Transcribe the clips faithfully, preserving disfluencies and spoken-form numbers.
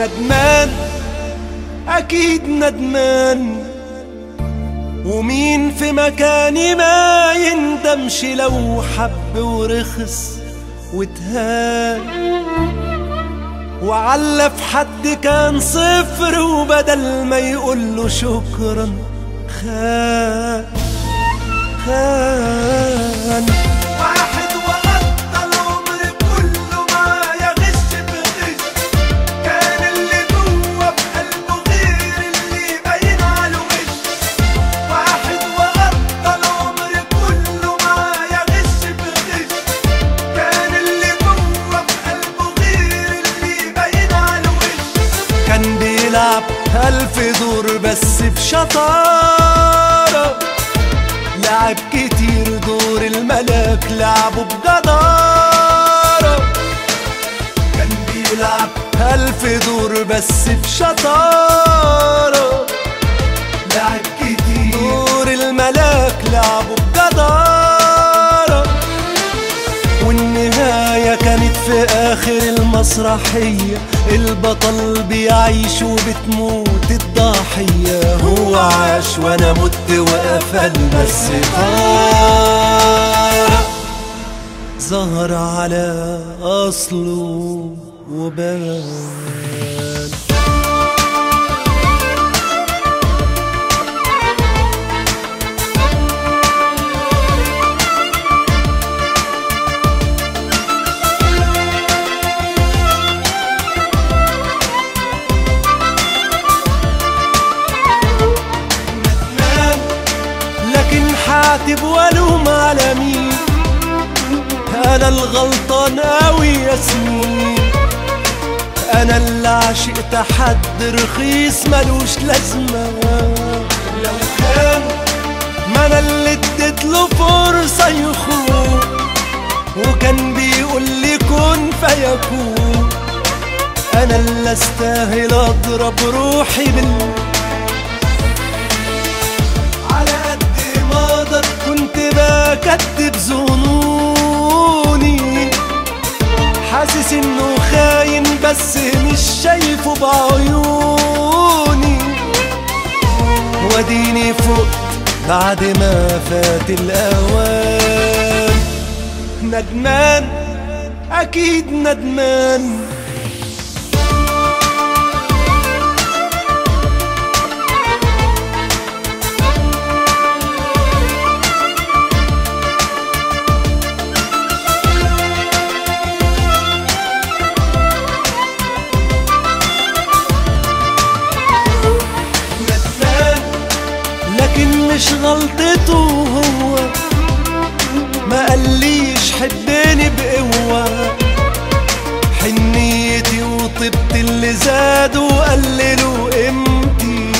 ندمان أكيد ندمان، ومين في مكاني ما يندمش لو حب ورخص واتهان، وعلف حد كان صفر وبدل ما يقوله شكرا خان خان. واحد وغطى العمر كله ما يغش بغش، كان اللي جوه بقلبه غير اللي باين على وش. واحد وغطى العمر كله ما يغش بغش، كان اللي جوه بقلبه غير اللي باين على وش. كان بيلعب ألف دور بس بشطارة، لعب كتير دور الملاك لعبه بجدارة. كان بيلعب ألف دور بس بشطارة، لعب كتير دور الملاك لعبه بجدارة. والنهاية كانت في آخر المسرحية، البطل بيعيش وبتموت الضحية. هو عاش وانا مت وقفل بس طار، ظهر على أصله وبان. حاتب والوم على مين؟ انا الغلطان اوي يا سنين، انا اللي عشقت حد رخيص ملوش لازمة. لو كان ما انا اللي اديتله فرصة يخون، وكان بيقول لي كن فيكون، انا اللي استاهل اضرب روحي بال كنت بكتب ظنوني، حاسس انه خاين بس مش شايفه بعيوني. وديني فقت بعد ما فات الاوان، ندمان اكيد ندمان. لكن مش غلطته هو، ما قاليش حبني بقوة. حنيتي وطبت اللي زاد وقللوا قيمتي،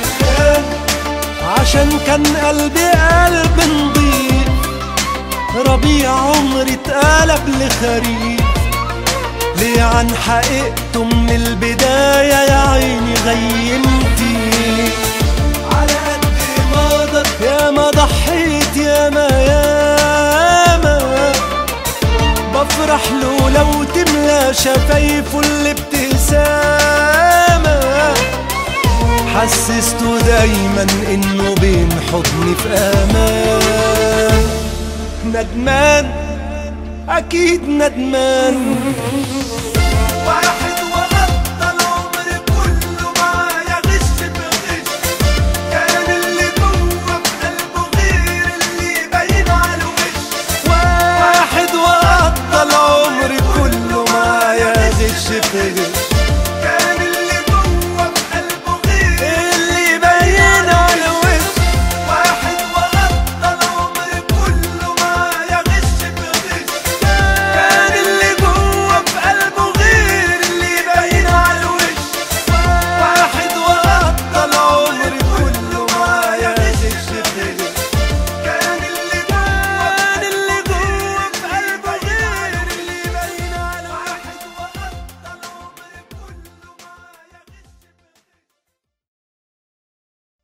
عشان كان قلبي قلب نضيف. ربيع عمري اتقلب لخريف، ليه عن حقيقته من البداية يا عيني غيمتي. يا ما ضحيت يا ما يا ما، بفرح له لو تملى شفايفه الابتسامة. حسسته دايما انه بين حضني في امان، ندمان اكيد ندمان.